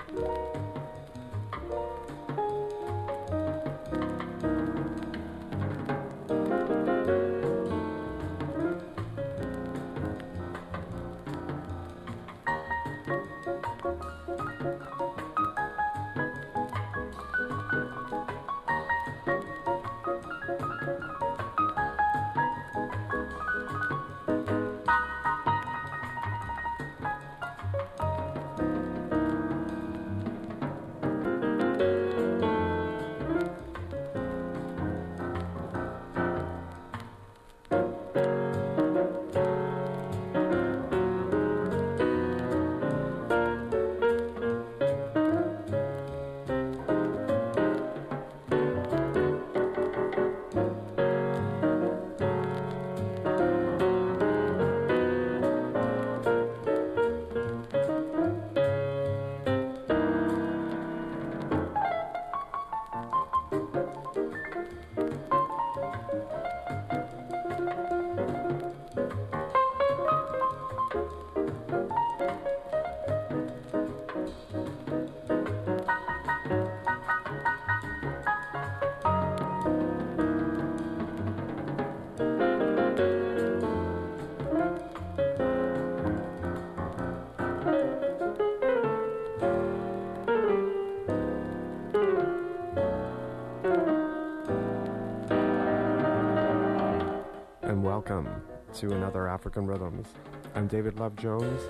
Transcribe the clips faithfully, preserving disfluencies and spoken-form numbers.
And welcome to another African Rhythms. I'm David Love Jones.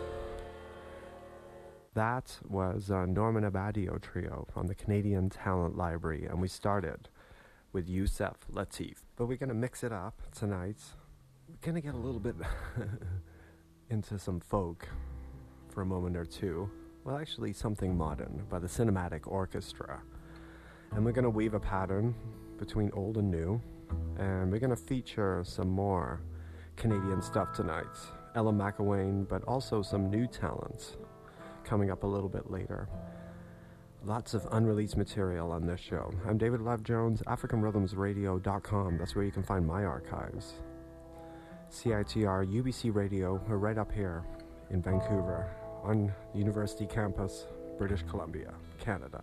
That was uh, Norman Abadio Trio from the Canadian Talent Library, and we started with Yusef Lateef. But we're going to mix it up tonight. We're going to get a little bit into some folk for a moment or two. Well, actually something modern by the Cinematic Orchestra. And we're going to weave a pattern between old and new. And we're going to feature some more Canadian stuff tonight. Ella McElwain, but also some new talent coming up a little bit later. Lots of unreleased material on this show. I'm David Love Jones, African Rhythms Radio dot com. That's where you can find my archives. C I T R U B C Radio, we're right up here in Vancouver on University campus, British Columbia, Canada.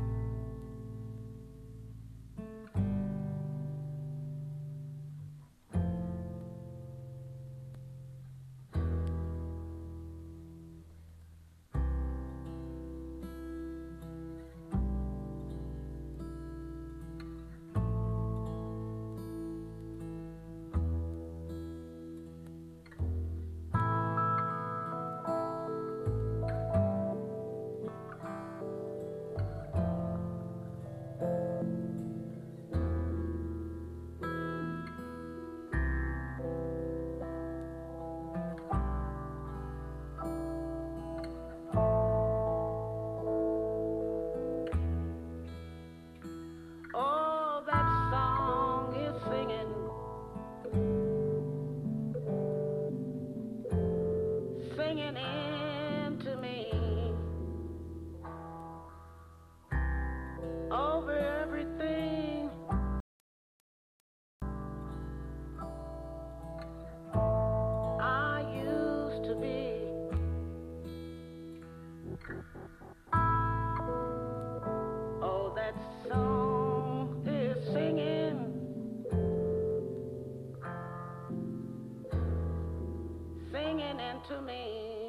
To me,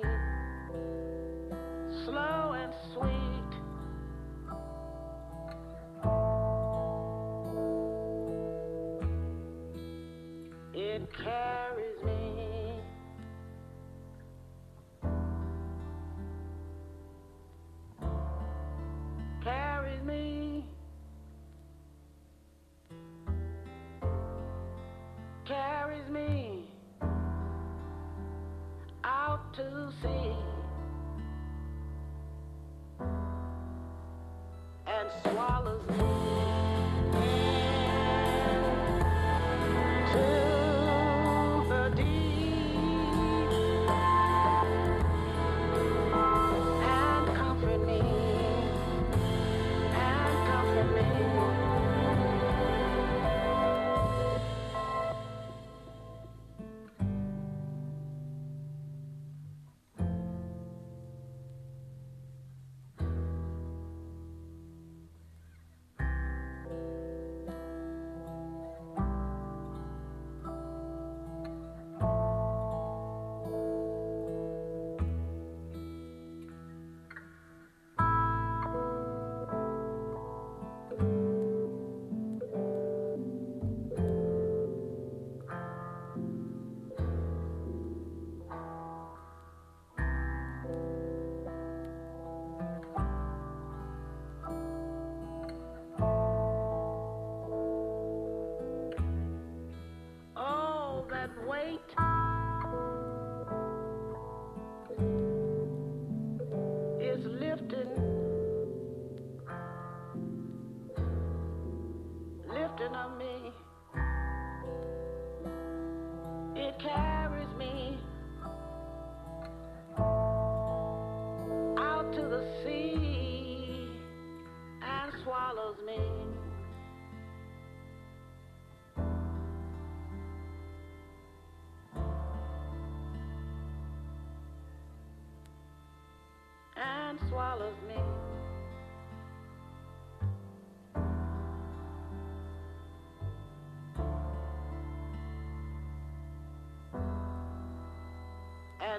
slow and sweet, it carries me, carries me, carries me out to sea and swallows me to the deep and comfort me and comfort me.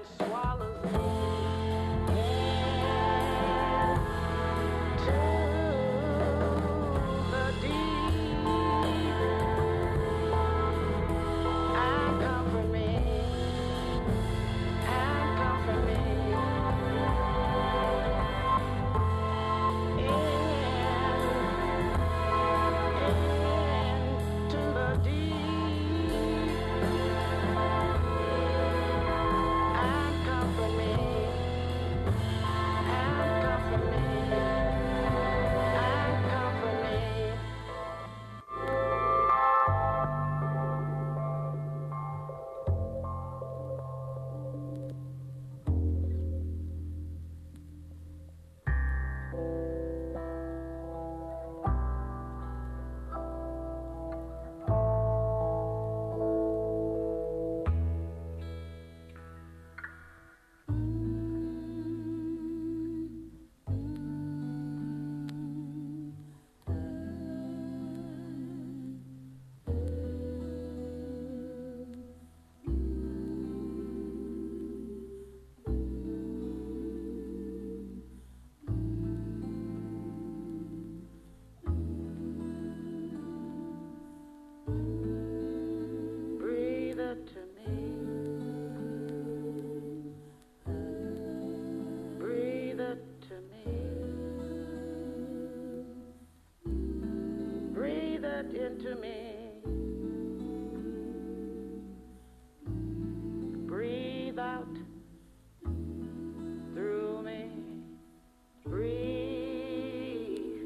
and swallows me into the deep and comfort me and comfort me into the deep and comfort me and comfort me and comfort me. Breathe it to me. Breathe it to me. Breathe it into me. Breathe out through me. Breathe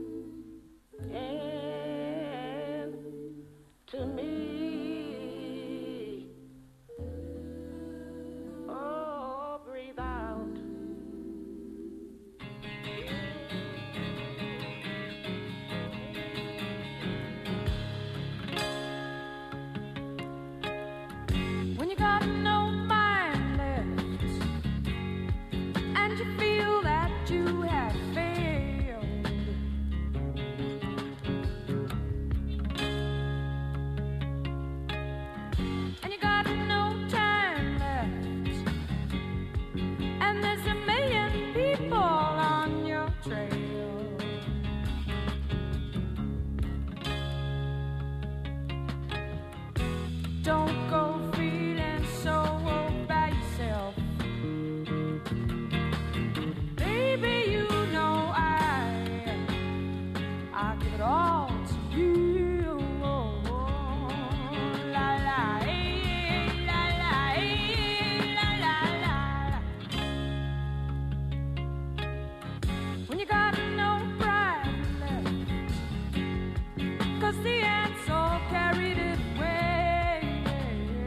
in to me. Oh, breathe out. When you got no mind left and you feel that you have failed, and you got no time left, and there's a million people on your trail. Don't go feeling so all by yourself. Baby, you know I I give it all to you. Oh, la la, eh, la la, eh, la la la. When you got no pride left, 'cause the ants all carried it away.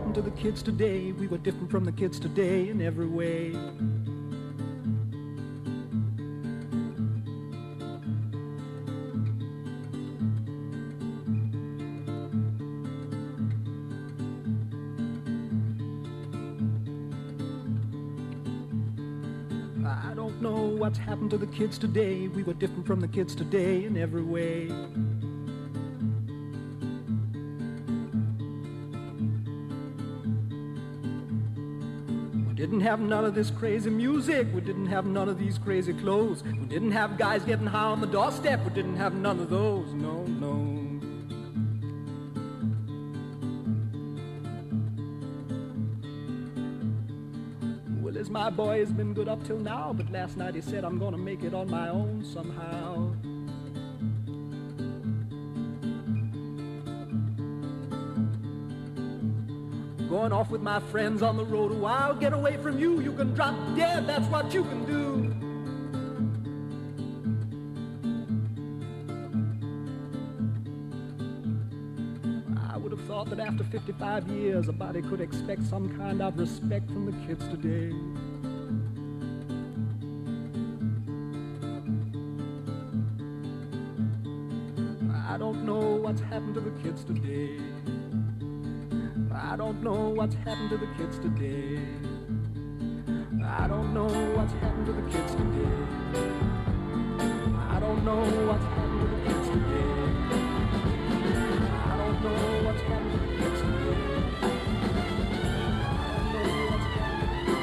happened to the kids today. We were different from the kids today in every way. I don't know what's happened to the kids today. We were different from the kids today in every way. We didn't have none of this crazy music. We didn't have none of these crazy clothes. We didn't have guys getting high on the doorstep. We didn't have none of those. No, no. My boy has been good up till now, but last night he said I'm gonna make it on my own somehow. Going off with my friends on the road a while. Get away from you, you can drop dead, that's what you can do. I would have thought that after fifty-five years a body could expect some kind of respect from the kids today. I don't know what's happened to the kids today. I don't know what's happened to the kids today. I don't know what's happened to the kids today. I don't know what's happened to the kids today. I don't know what's happened to the kids today. I don't know what's happened to the kids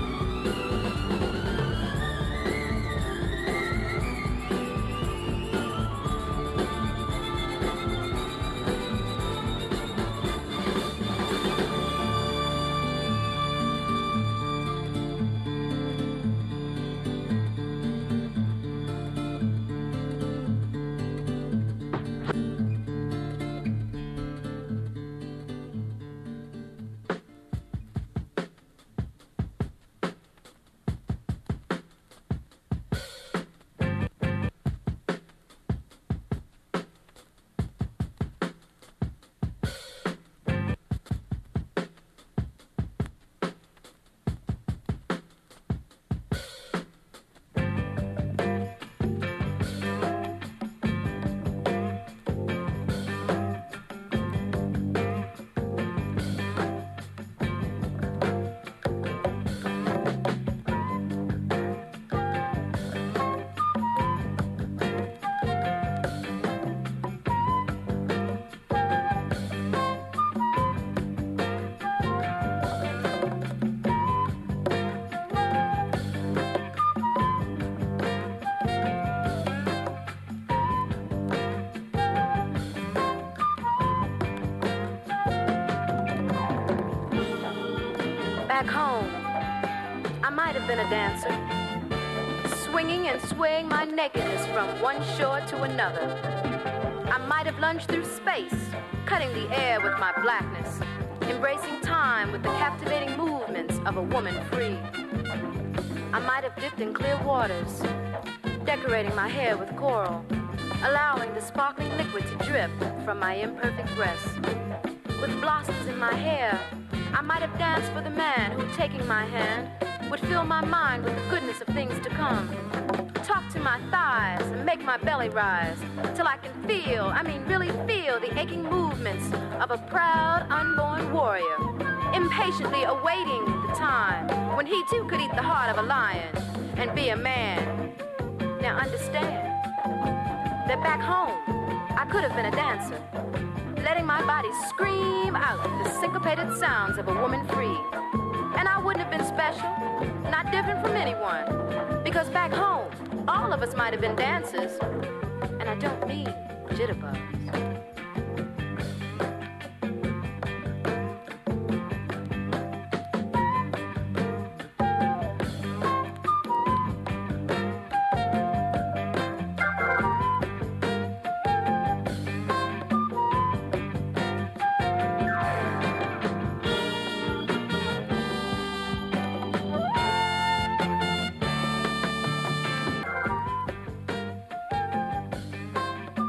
Back home, I might have been a dancer, swinging and swaying my nakedness from one shore to another. I might have lunged through space, cutting the air with my blackness, embracing time with the captivating movements of a woman free. I might have dipped in clear waters, decorating my hair with coral, allowing the sparkling liquid to drip from my imperfect breasts. With blossoms in my hair, I might have danced for the man who, taking my hand, would fill my mind with the goodness of things to come. Talk to my thighs and make my belly rise, till I can feel, I mean really feel, the aching movements of a proud, unborn warrior, impatiently awaiting the time when he too could eat the heart of a lion and be a man. Now understand that back home, I could have been a dancer, letting my body scream out the syncopated sounds of a woman free. And I wouldn't have been special, not different from anyone, because back home, all of us might have been dancers, and I don't mean jitterbugs.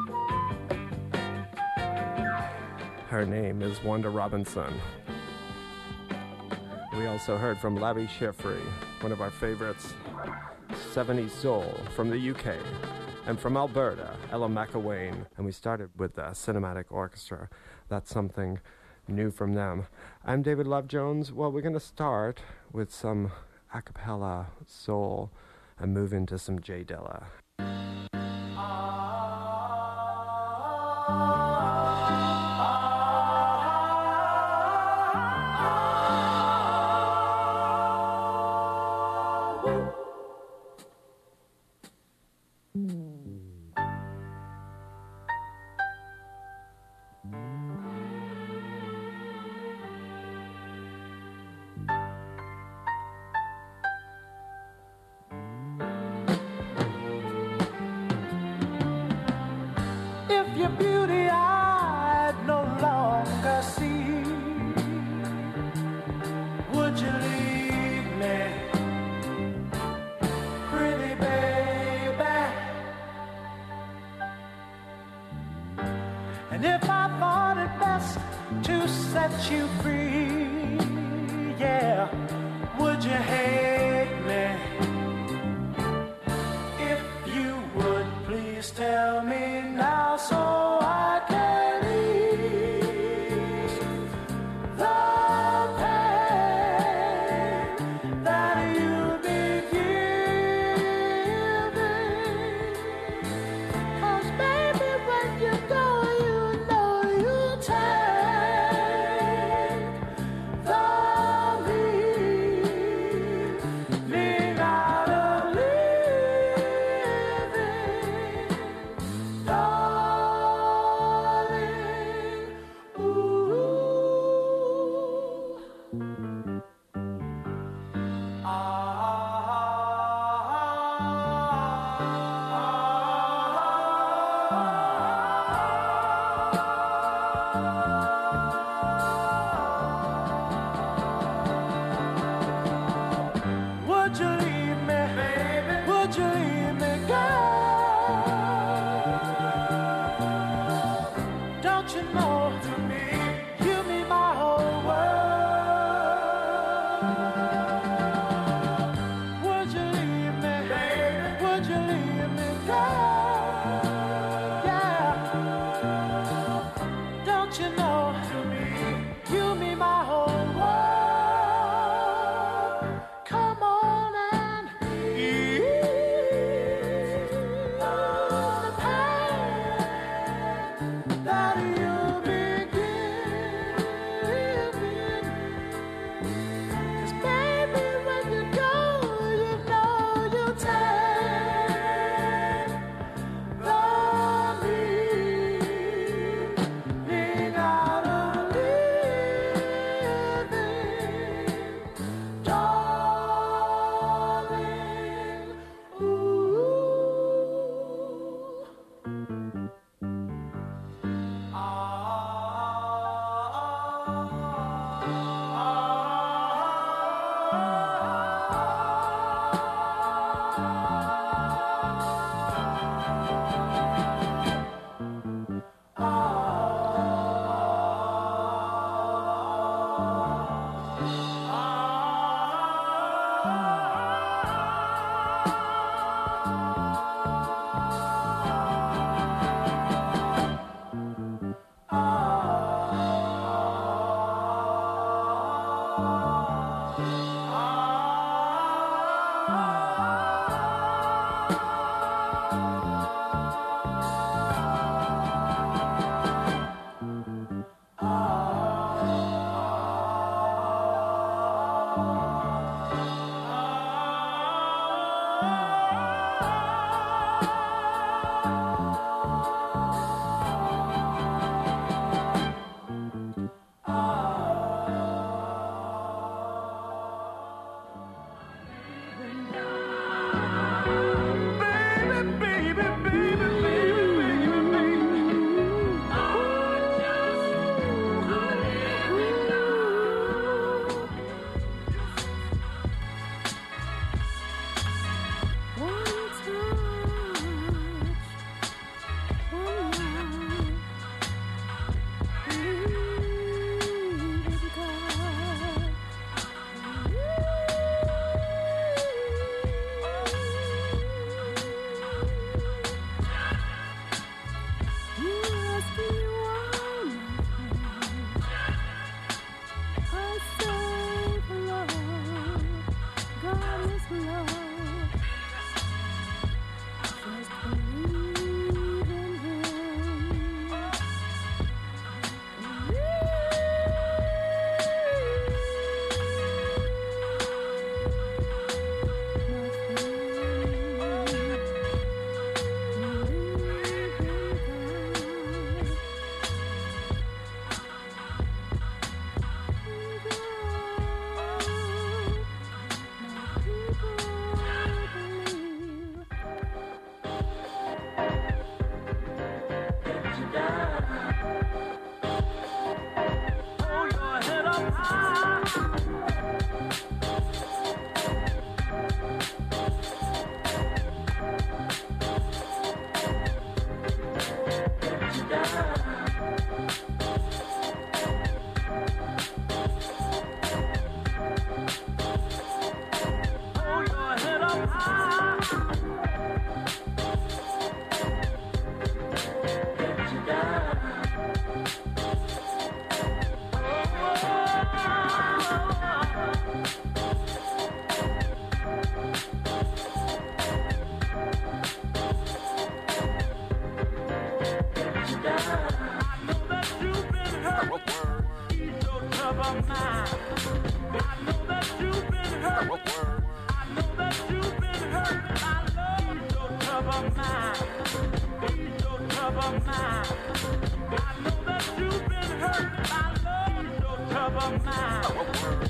Her name is Wanda Robinson. We also heard from Labi Schifri, one of our favorites, seventies soul from the U K, and from Alberta, Ella McElwain. And we started with the Cinematic Orchestra. That's something new from them. I'm David Love Jones. Well, we're going to start with some a cappella soul and move into some Jay Dilla. You free, yeah. Would you hate me? If you would, please tell me now so I can ease the pain that you'd be giving. 'Cause baby, when you go, you know you take the lead. of mine. I know that you've been hurt by love so tough of mine.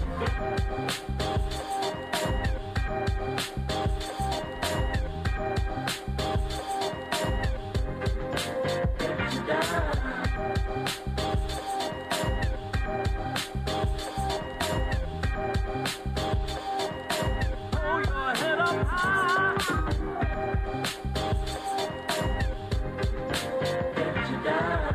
Hold your head up high. Let you down.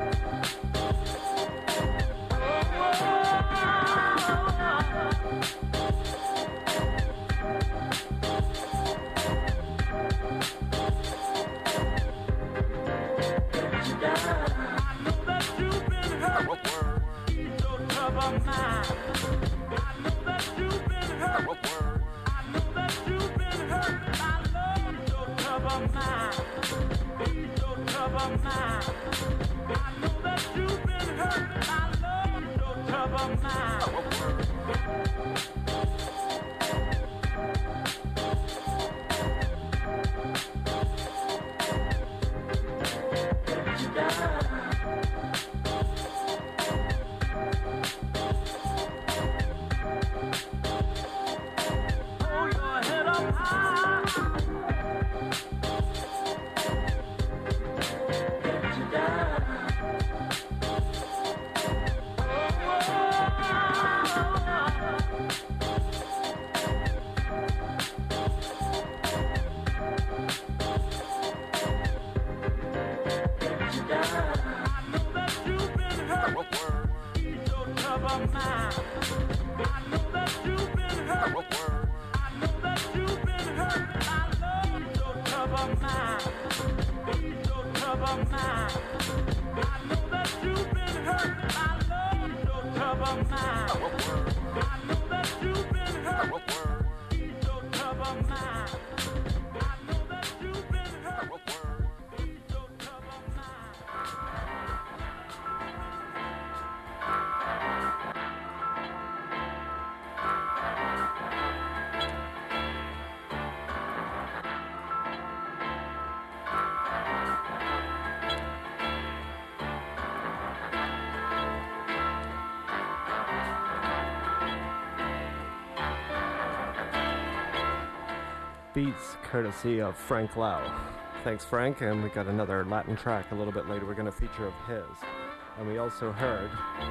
Beats courtesy of Frank Lau. Thanks, Frank. And we got another Latin track a little bit later we're going to feature of his. And we also heard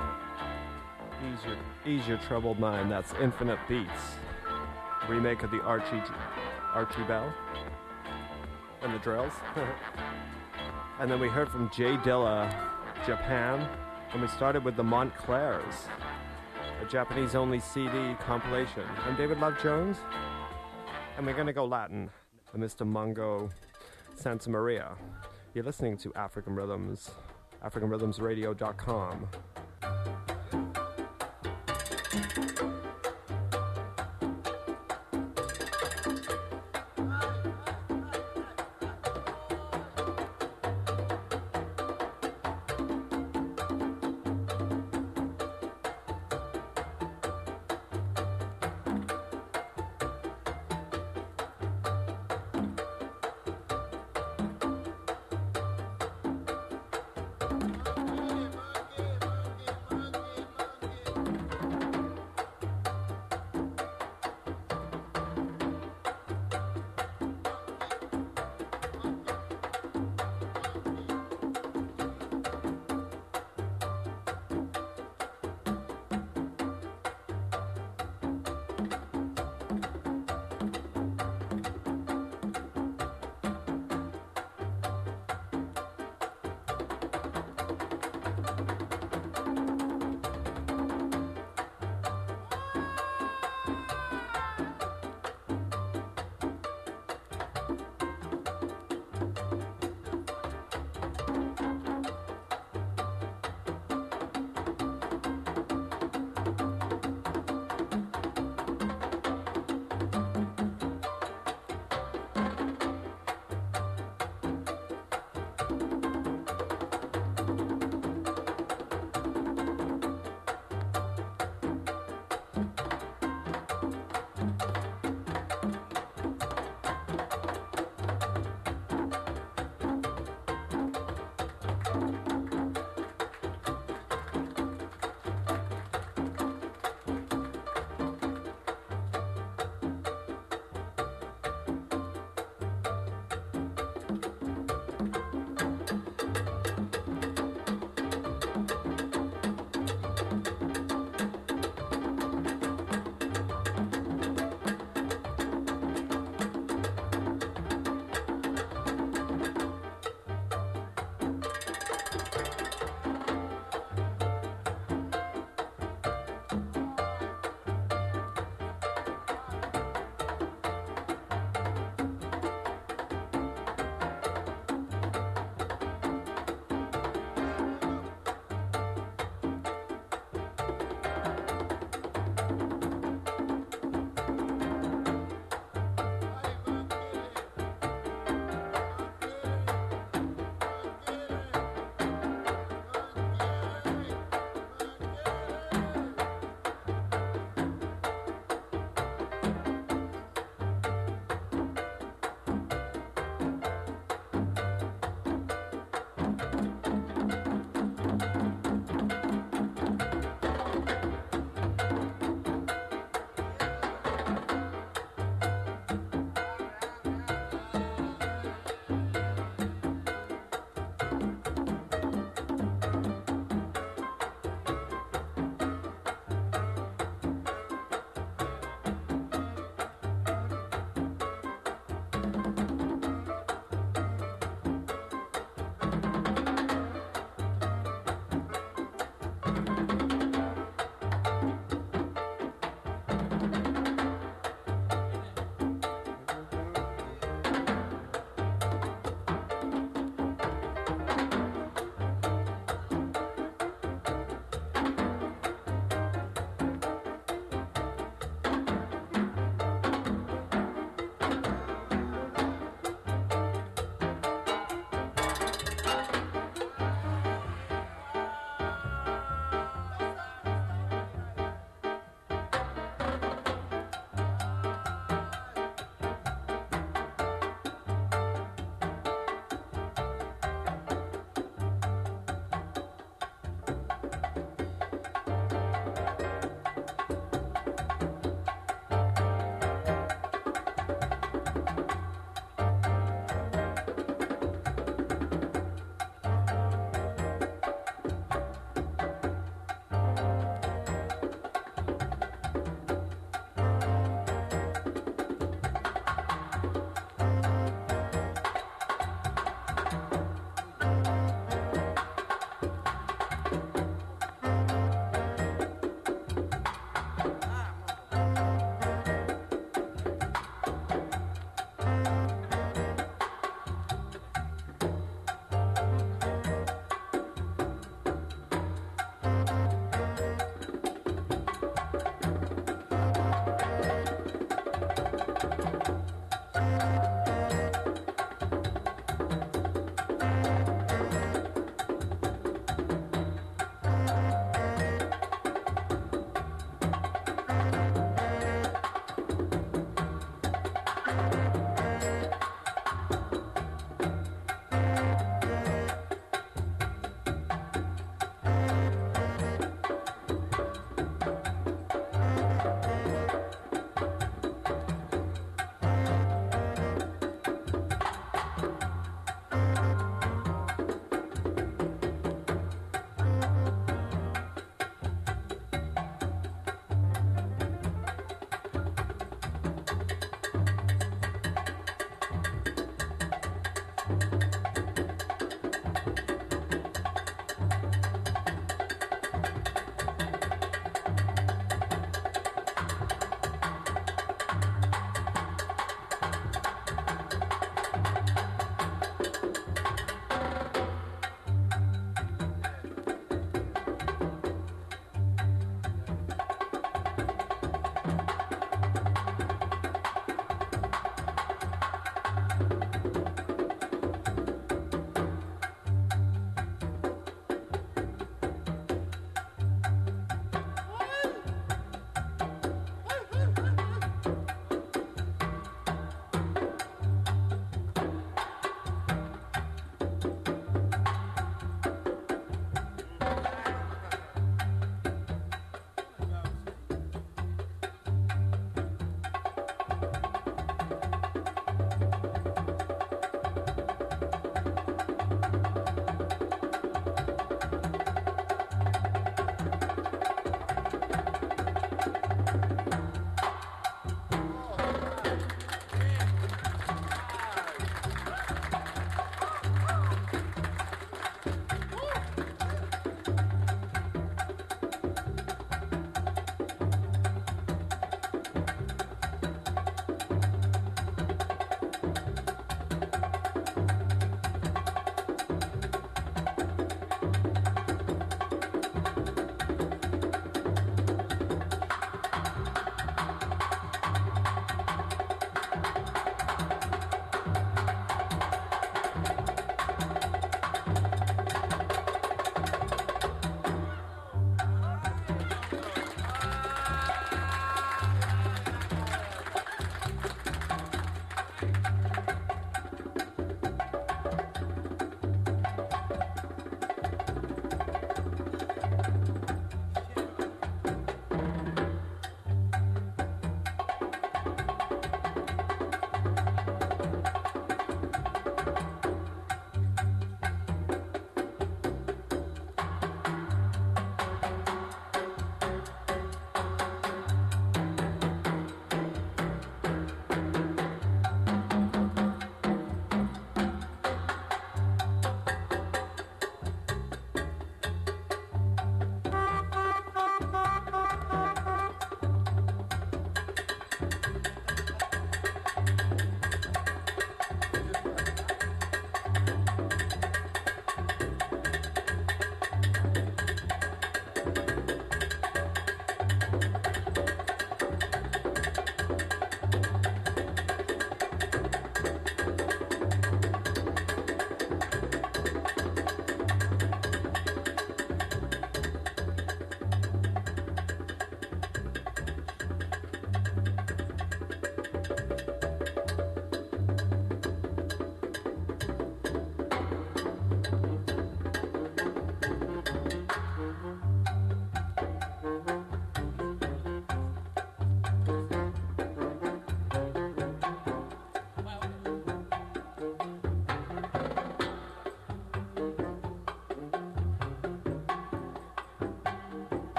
Ease Your, Ease Your Troubled Mind. That's Infinite Beats, remake of the Archie Archie Bell and the Drills. And then we heard from Jay Dilla, Japan. And we started with the Montclairs, a Japanese-only C D compilation. I'm David Love Jones. And we're going to go Latin, Mister Mongo Santa Maria. You're listening to African Rhythms, African Rhythms Radio dot com.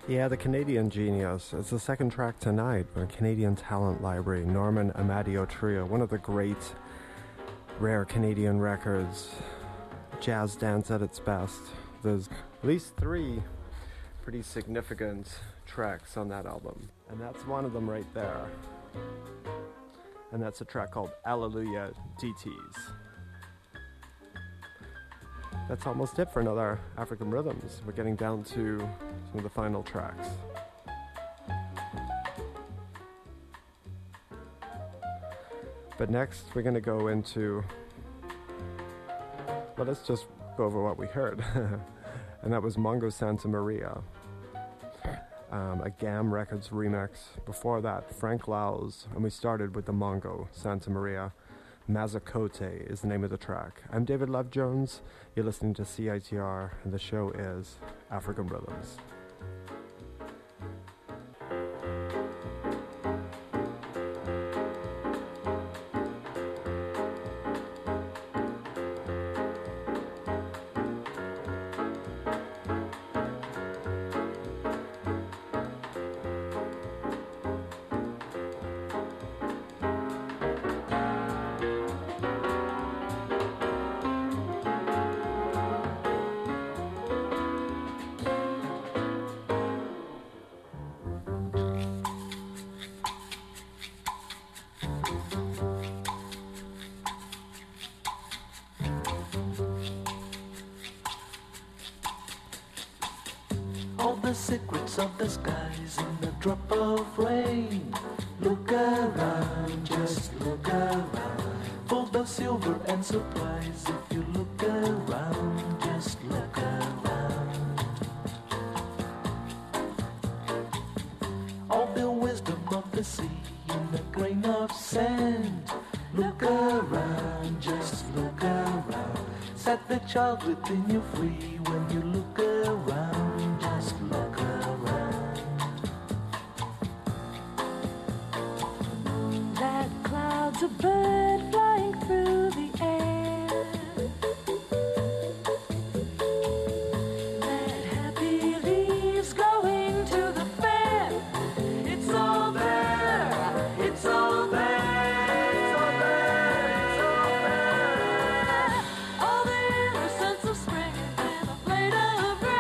Yeah, the Canadian Genius. It's the second track tonight by Canadian Talent Library, Norman Amadio Trio, one of the great, rare Canadian records. Jazz dance at its best. There's at least three pretty significant tracks on that album, and that's one of them right there. And that's a track called Alleluia D Ts. That's almost it for another African Rhythms. We're getting down to some of the final tracks. But next we're going to go into, well, let's just go over what we heard. And that was Mongo Santa Maria, um, a Gam Records remix. Before that, Frank Laus, and we started with the Mongo Santa Maria. Mazakote is the name of the track. I'm David Love Jones. You're listening to C I T R, and the show is African Rhythms. The secrets of the skies in a drop of rain. Look around, just look around. For the silver and supplies, if you look around, just look around. All the wisdom of the sea in a grain of sand. Look around, just look around. Set the child within you free when you look around, just look around. That cloud's a bird flying through the air. That happy leaves going to the fair. It's all there, it's all there, it's all there, it's all there. All the innocence of spring and a blade of grass.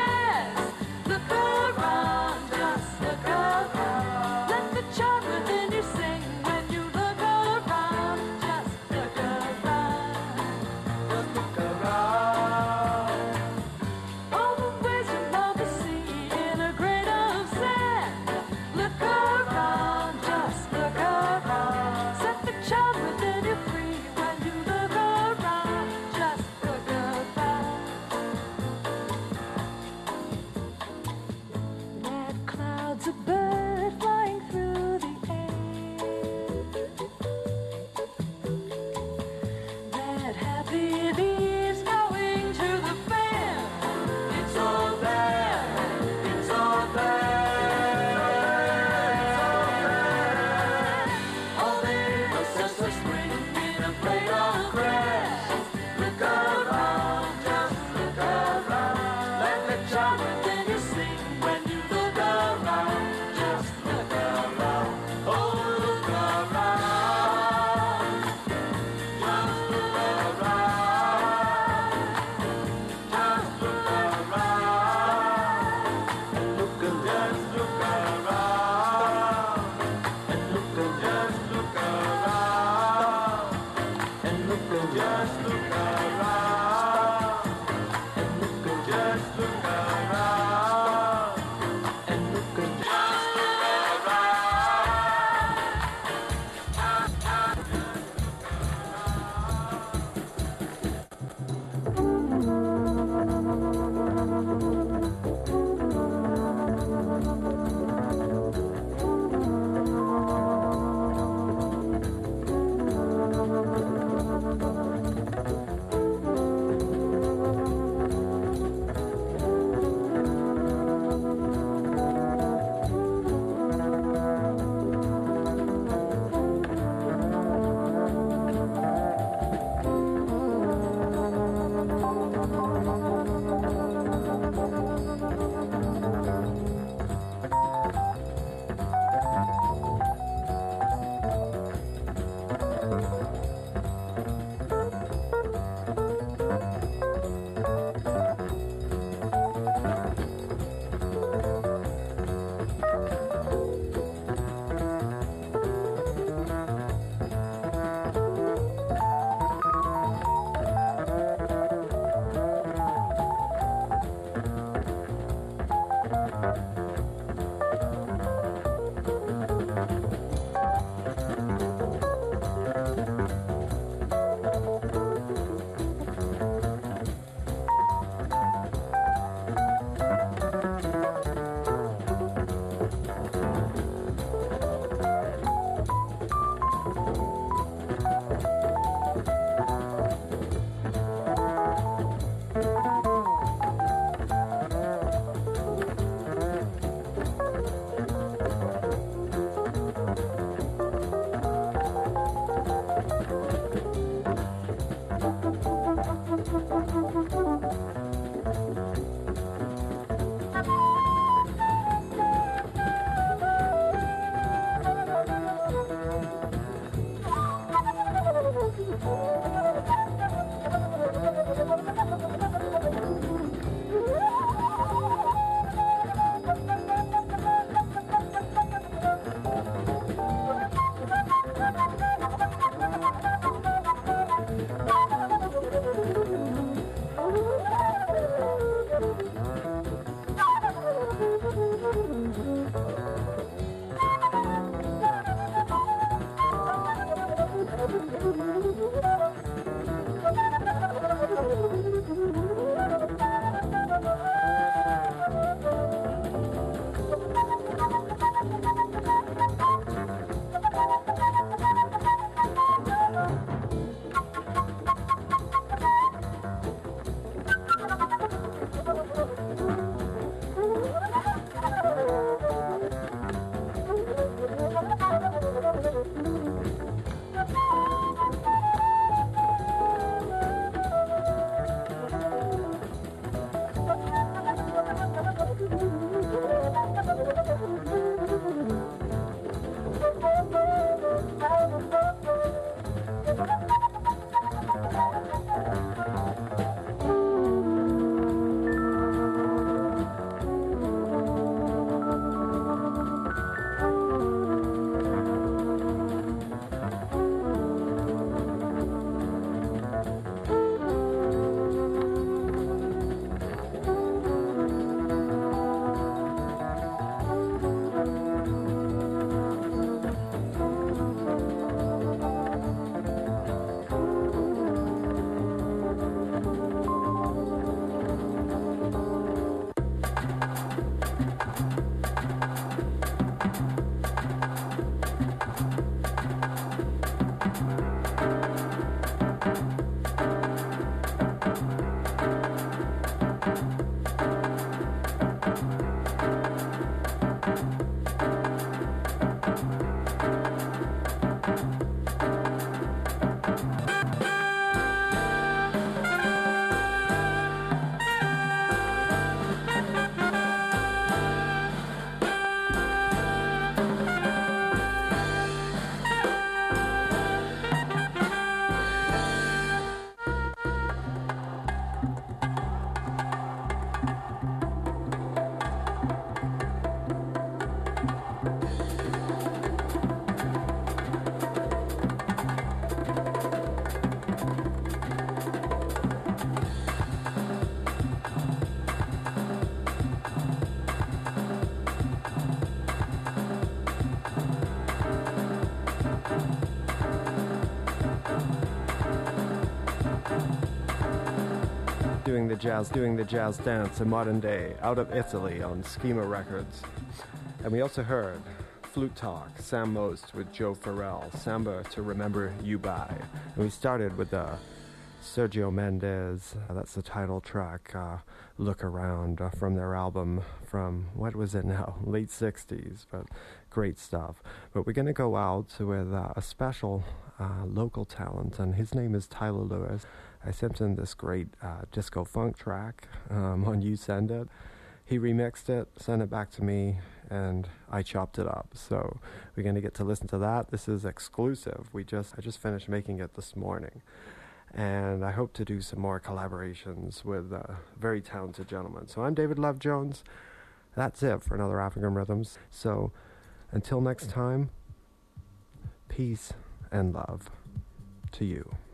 the jazz, doing the jazz dance in modern day, out of Italy on Schema Records. And we also heard Flute Talk, Sam Most with Joe Farrell, Samba to Remember You By. And we started with the Sergio Mendes, uh, that's the title track, uh, Look Around, uh, from their album from, what was it now, late sixties, but great stuff. But we're going to go out with uh, a special uh, local talent, and his name is Tyler Lewis. I sent him this great uh, disco funk track um, on You Send It. He remixed it, sent it back to me, and I chopped it up. So we're going to get to listen to that. This is exclusive. We just I just finished making it this morning. And I hope to do some more collaborations with uh, very talented gentlemen. So I'm David Love Jones. That's it for another African Rhythms. So until next time, peace and love to you.